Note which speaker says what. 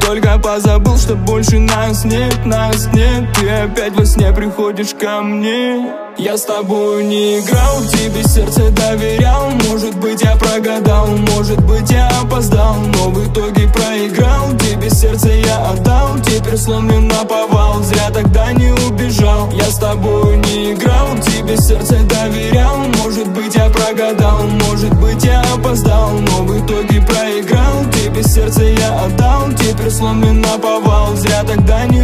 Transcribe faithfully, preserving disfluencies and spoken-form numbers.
Speaker 1: только позабыл, что больше нас нет, нас нет. Ты опять во сне приходишь ко мне. Я с тобой не играл, тебе сердце доверял. Может быть я прогадал, может быть я опоздал, но в итоге проиграл. Тебе сердце я отдал, теперь сломлен наповал. Зря тогда не убежал. Я с тобой не играл, тебе сердце доверял. Может быть я прогадал, может быть я опоздал, но в итоге проиграл. Тебе сердце я отдал, теперь сломлен наповал. Зря тогда не